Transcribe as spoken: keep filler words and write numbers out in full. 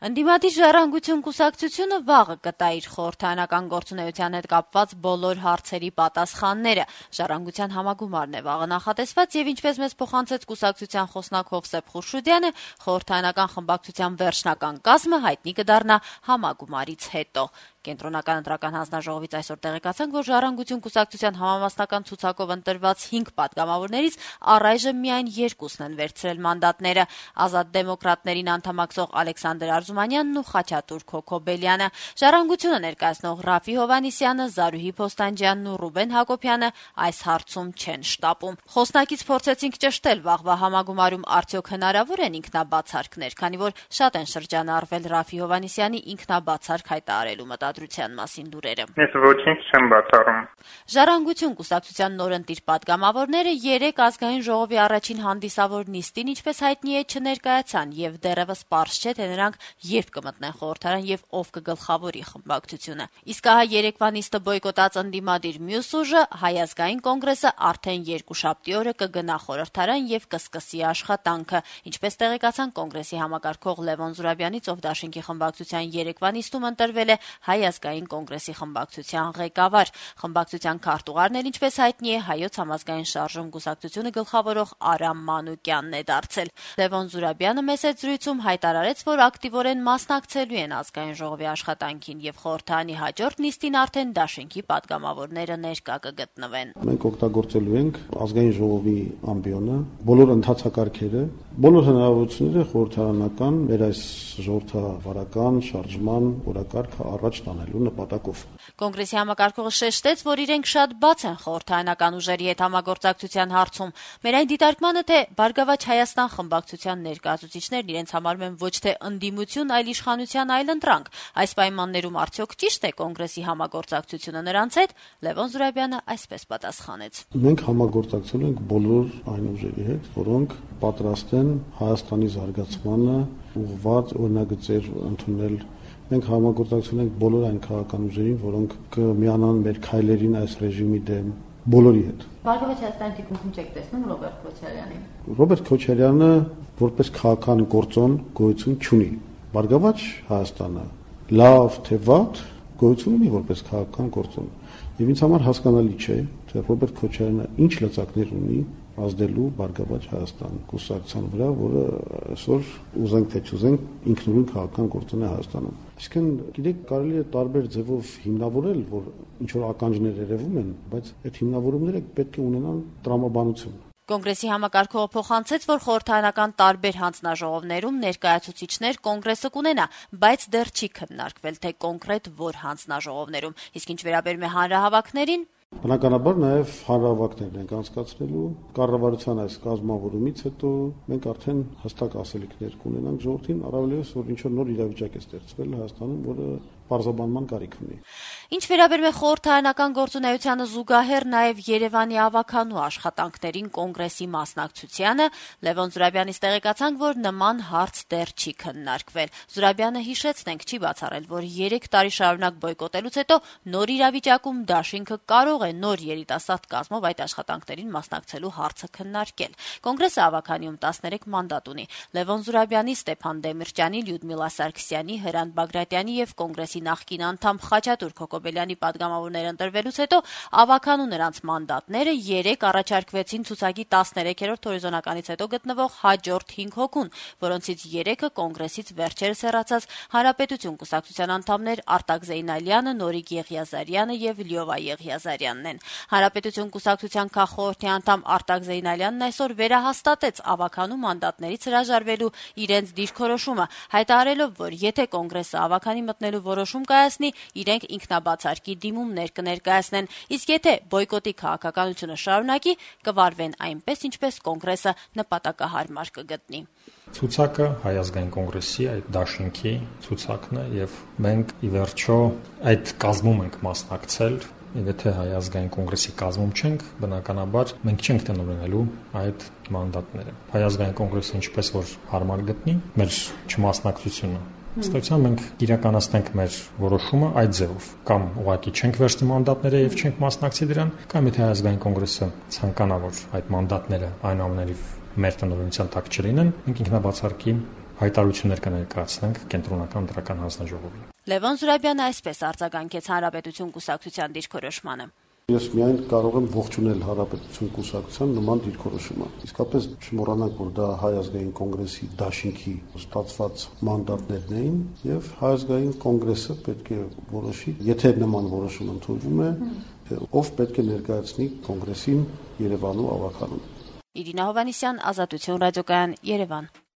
Ընդդիմադիր ժառանգություն կուսակցությունը վաղը կտա իր խորհրդարանական գործունեության հետ կապված բոլոր հարցերի պատասխանները։ Ժառանգության համագումարն է վաղը նախատեսված եւ ինչպես մեզ փոխանցեց կուսակցության խոսնակ Հովսեփ Խուրշուդյանը, խորհրդարանական խմբակցության վերջնական կազմը հայտնի կդառնա համագումարից հետո։ Կենտրոնական ընտրական հանձնաժողովից այսօր տեղեկացանք, որ ժառանգություն կուսակցության համամասնական ցուցակով ընտրված հինգ պատգամավորներից առայժմ միայն երկուսն են վերցրել մանդատները՝ Ազատ դեմոկրատներին անդամակցող Ալեքսանդր Արզումանյանն ու Խաչատուր Քոքոբելյանը։ Ժառանգությունը ներկայացնող Ռաֆի Հովհաննիսյանը, Զարուհի Փոստանջյանն ու Ռուբեն Հակոբյանը այս հարցում չեն շտապում։ Խոսնակից փորձեցինք ճշտել վաղվա համագումարում արդյոք հնարավոր են ինքնաբացարկներ, քանի որ շատ են շրջանառվել Ռաֆի Հովհաննիսյանի ինքնաբացարկ հայտարարելու մտադրության մասին լուրերը։ Ես ոչինչ չեմ բացառում։ Ժառանգություն կուսակցության նորընտիր պատգամավորները երեք ազգային ժողովի առաջին հանդիսավոր նիստին, ինչպես հայտնի է, չներկայացան եւ դեռևս պարզ չէ, թե նրանք երբ կմտնեն խորհրդարան եւ ով կգլխավորի խմբակցությունը։ Իսկ ահա երեկվա նիստը բոյկոտած ընդդիմադիր մյուս ուժը Հայ ազգային կոնգրեսը արդեն երկուշաբթի օրը կգնա խորհրդարան եւ կսկսի աշխատանքը, ինչպես տեղեկացան կոնգրեսի համակարգող Լևոն Զուրաբյանից, ով Դաշինքի խմբակցության երեկվա նիստում ընտրվել է Հայ ազգային կոնգրեսի խմբակցության ղեկավար։ Խմբակցության քարտուղարն էլ, ինչպես հայտնի է, Հայոց համազգային շարժում կուսակցությունը գլխավորող Արամ Մանուկյանն է դարձել։ Լևոն Զուրաբյանը մեծ զրույցում հայտարարեց, որ ակտիվորեն մասնակցելու են ազգային ժողովի աշխատանքին եւ խորհրդարանի հաջորդ նիստին արդեն Դաշինքի պատգամավորները ներկա կգտնվեն։ Մենք օգտագործելու ենք ազգային ժողովի ամբիոնը, բոլոր ընթացակարգերը, բոլոր հնարավորությունները խորհրդարանական մեր այս ժողովրդավարական շարժման օրակարգը առաջ տանելու նպատակով։ Կոնգրեսի համակարգողը շեշտեց, որ իրենք շատ բաց են խորհրդարանական ուժերի հետ համագործակցության հարցում։ Մեր այն դիտարկմանը, թե Բարգավաճ Հայաստան խմբակցության ներկայացուցիչներն իրենց համարում են ոչ թե ընդդիմություն, այլ իշխանության այլընտրանք։ Այս պայմաններում արդյոք ճիշտ է կոնգրեսի համագործակցությունը նրանց հետ, Լևոն Զուրաբյանը այսպես պատասխանեց։ Մենք համագործակցում ենք բոլոր այն ուժերի հետ, որոնք պատրաստ են Հայաստանի զարգացմանը ուղղված օրինագծեր ընդունել։ Մենք համագործակցում ենք բոլոր այն քաղաքական ուժերին, որոնք կմիանան մեր քայլերին այս ռեժիմի դեմ, բոլորի հետ։ Բարգավաճ Հայաստանի թիկունքում չեք տեսնում Ռոբերտ Քոչարյանին։ Ռոբերտ Քոչարյանը որպես քաղաքական գործոն գոյություն չունի։ Բարգավաճ Հայաստանը լավ թե վատ գոյություն ունի որպես քաղաքական գործոն։ Եվ ինձ համար հասկանալի չէ, թե Ռոբերտ Քոչարյանը ինչ լծակներ ունի ազդելու Բարգավաճ Հայաստան կուսակցության վրա, որը այսօր ուզենք թե չուզենք ինքնուրույն քաղաքական գործոն է Հայաստանում։ Իսկն գիտեք, կարելի է տարբեր ձևով հիմնավորել, որ ինչ որ ականջներ երևում են, բայց այդ հիմնավորումները պետք է ունենան տրամաբանություն։ Կոնգրեսի համակարգողը փոխանցեց, որ խորհրդարանական տարբեր հանձնաժողովներում ներկայացուցիչներ կոնգրեսը կունենա, բայց դեռ չի քննարկվել, թե կոնկրետ որ հանձնաժողովներում։ Իսկ ինչ վերաբերում է հանրահավաքներին, բնականաբար նաև հանրահավաքներն ենք անցկացնելու կառավարության այս կազմավորումից հետո մենք արդեն հստակ ասելիքներ կունենանք ժողովրդին, առավելևս որ ինչ որ նոր իրավիճակ է ստեղծվել Հայաստանում, որը պարզաբանման կարիք ունի։ Ինչ վերաբերում է խորհրդարանական գործունեությանը զուգահեռ նաև Երևանի ավականու աշխատանքներին կոնգրեսի մասնակցությանը, Լևոն Զուրաբյանից տեղեկացանք, որ նման հարց դեռ չի քննարկվել։ Զուրաբյանը հիշեցնենք չի բացառել, որ երեք տարի շարունակ բոյկոտելուց հետո նոր իրավիճակում Դաշինքը կարող է նոր երիտասարդ կազմով այդ աշխատանքներին մասնակցելու հարցը քննարկել։ Կոնգրեսը ավականիում տասներեք մանդատ ունի։ Լևոն Զուրաբյանի, Ստեփան Դեմիրճյանի, Լյուդմիլա Սարգսյանի, Հրանտ Բագրատյանի եւ կոնգրեսի նախկին անդամ Խաչատուր Քոքոբելյանի պատգամավորներ ընտրվելուց հետո ավականու նրանց մանդատները երեք առաջարկվեցին ցուցակի տասներեքերորդ հորիզոնականից հետո գտնվող հաջորդ հինգ հոգուն, որոնցից երեքը կոնգրեսից վերջերս հեռացած Հանրապետություն կուսակցության անդամներ Արտակ Զեյնալյանը, Նորիկ Եղիազարյանը եւ Լյովա Եղիազարյանն են։ Հանրապետություն կուսակցության քաղխորհրդի անդամ Արտակ Զեյնալյանն այսօր վերահաստատեց ավականու մանդատներից հրաժարվելու իրենց դիրքորոշումը, հայտարարելով, որ եթե կոնգրեսը ավականի մտնելու որոշում կայացնի, իրենք ինքնաբացարկի դիմումներ կներկայացնեն, իսկ եթե բոյկոտի քաղաքականությունը շարունակի, կվարվեն այնպես, ինչպես կոնգրեսը նպատակահարմար կգտնի։ Ցուցակը Հայ ազգային կոնգրեսի այդ Դաշինքի ցուցակն է եւ մենք ի վերջո այդ կազմում ենք մասնակցել եւ եթե Հայ ազգային կոնգրեսի կազմում չենք, բնականաբար մենք չենք տնօրինելու այդ մանդատները։ Հայ ազգային կոնգրեսը ինչպես որ հարմար գտնի մեր չմասնակցությունը, ըստեյության մենք իրականացնենք մեր որոշումը այդ ձևով, կամ ուղղակի չենք վերցնի մանդատները եւ չենք մասնակցի դրան, կամ եթե Հայ ազգային կոնգրեսը ցանկանա որ այդ մանդատները այնուամենայնիվ մեր տնօրինության տակ չլինեն, մենք ինքնաբացարկի հայտարարություններ կներկայացնենք կենտրոնական դրական հանձնաժողովին։ Լևոն Զուրաբյանը այսպես արձագանքեց Հանրապետություն կուսակցության դիրքորոշմանը. Ես միայն կարող եմ ողջունել Հանրապետություն կուսակցության նման դիրքորոշումը։ Իսկապես չմոռանանք, որ դա Հայ ազգային կոնգրեսի դաշինքի ստացված մանդատներն էին եւ Հայ ազգային կոնգրեսը պետք է որոշի, եթե նման որոշում ընդունվում է, ով պետք է ներկայացնի կոնգրեսին Երևանում ավականում։ Իրինա Հովհաննիսյան, Ազատություն ռադիոկայան, Երևան։